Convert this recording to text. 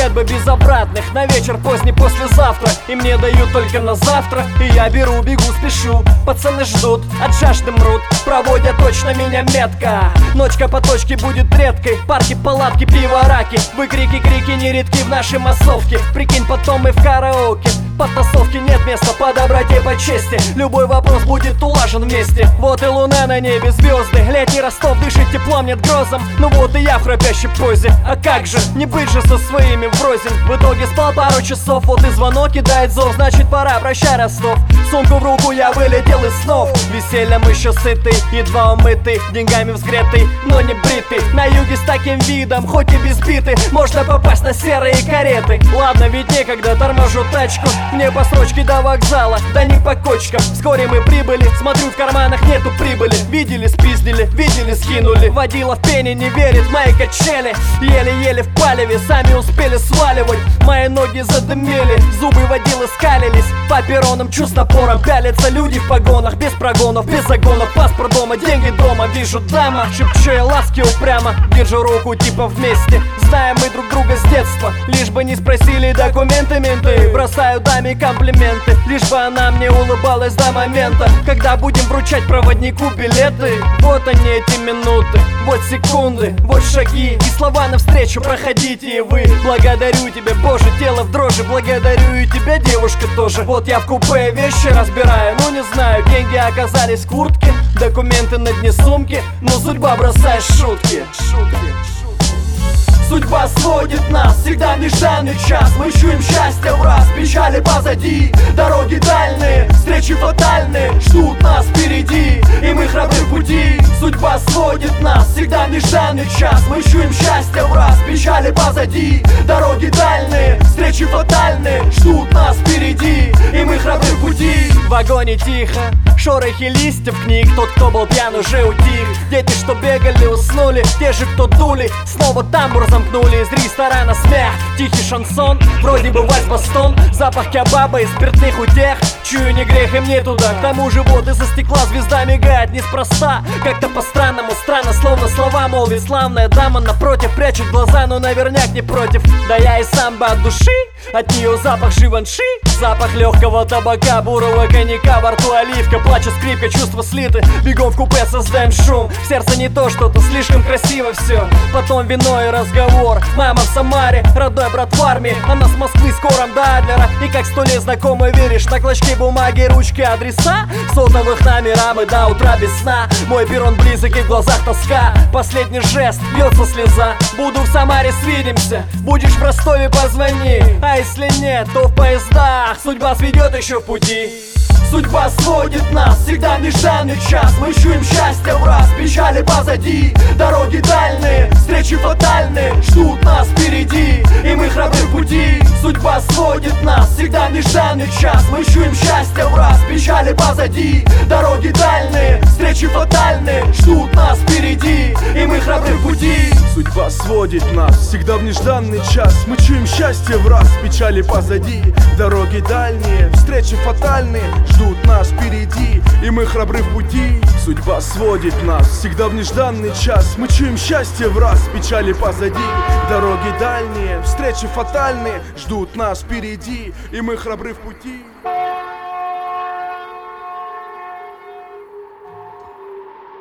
билет бы без обратных на вечер поздний послезавтра. И мне дают только на завтра, и я беру, бегу, спешу. Пацаны ждут, от жажды мрут, проводят точно меня метко. Ночка по точке будет редкой, парки, палатки, пиво, раки. Выкрики, крики нередки в нашей массовке. Прикинь, потом и в караоке. Подтасовки нет места по доброте, по чести. Любой вопрос будет улажен вместе. Вот и луна на небе, звезды. Летний Ростов дышит теплом, нет грозом. Ну вот и я в храпящей позе. А как же, не быть же со своими врознь. В итоге спал пару часов, вот и звонок кидает зов. Значит пора, прощай, Ростов. Сумку в руку я вылетел из снов. Весельем еще сытый, едва умытый, деньгами взгретый, но не бритый. На юге с таким видом, хоть и без биты, можно попасть на серые кареты. Ладно, ведь некогда, торможу тачку. Мне по строчке до вокзала, да не по кочкам. Вскоре мы прибыли, смотрю, в карманах нету прибыли. Видели, спиздили, видели, скинули. Водила в пене, не верит в мои качели. Еле-еле в палеве, сами успели сваливать. Мои ноги задымели, зубы водилы скалились. По перронам чувств напором пялятся люди в погонах. Без прогонов, без загонов, паспорт дома, деньги дома. Вижу дама, шепчу я ласки упрямо. Держу руку типа вместе, знаем мы друг друга с детства. Лишь бы не спросили документы менты. Бросаю даме комплименты, лишь бы она мне улыбалась до момента, когда будем вручать проводнику билеты. Вот они эти минуты, вот секунды, вот шаги и слова навстречу, проходите и вы. Благодарю тебя, Боже, тело в дрожи. Благодарю и тебя, девушка, тоже. Вот я в купе вещи разбираю, ну не знаю, деньги оказались в куртке, документы на дне сумки, но судьба бросает шутки. Судьба сводит нас, всегда в нежданный час. Мы чуем счастье в раз, печали позади. Дороги дальние, встречи фатальные ждут нас впереди, и мы храбры в пути. Судьба сводит нас, всегда в нежданный час. Мы чуем счастье в раз, печали позади. Дороги дальние, встречи фатальные ждут нас впереди, и мы храбры в пути. В вагоне тихо, шорохи листьев книг. Тот, кто был пьян, уже утих. Дети, что бегали, уснули. Те же, кто дули, снова тамбур замкнули. Из ресторана смех, тихий шансон, вроде бы вальс-бастон. Запах кебаба и спиртных утех. Чую, не грех и мне туда. К тому же вот из-за стекла звезда мигает неспроста. Как-то по-странному, странно, словно слова молвит. Славная дама напротив прячет глаза, но наверняк не против. Да я и сам бы от души. От нее запах живанши, запах легкого табака, бурого коньяка, во рту оливка, плачет скрипка, чувства слиты. Бегом в купе создаем шум, в сердце не то что-то, слишком красиво все. Потом вино и разговор, мама в Самаре, родной брат в армии. Она с Москвы скором до Адлера, и как 100 лет знакомый веришь. На клочке бумаги, ручки, адреса, сотовых номерам и до утра без сна. Мой перрон близок и в глазах тоска, последний жест, льется слеза. Буду в Самаре, свидимся, будешь в Ростове, позвони. А если нет, то в поездах судьба сведет еще в пути. Судьба сводит нас, всегда в нежданный час. Мы чуем счастье в раз, печали позади. Дороги дальние, встречи фатальные ждут нас впереди, и мы храбры в пути. Судьба сводит нас, всегда в нежданный час. Мы чуем счастье в раз, печали позади. Дороги дальние, встречи фатальные ждут нас впереди, и мы храбры в пути. Судьба сводит нас, всегда в нежданный час. Мы чуем счастье в раз, печали позади. Дороги дальние, встречи фатальные ждут нас впереди, и мы храбры в пути. Судьба сводит нас, всегда в нежданный час. Мы чуем счастье в раз, печали позади. Дороги дальние, встречи фатальные ждут нас впереди, и мы храбры в пути.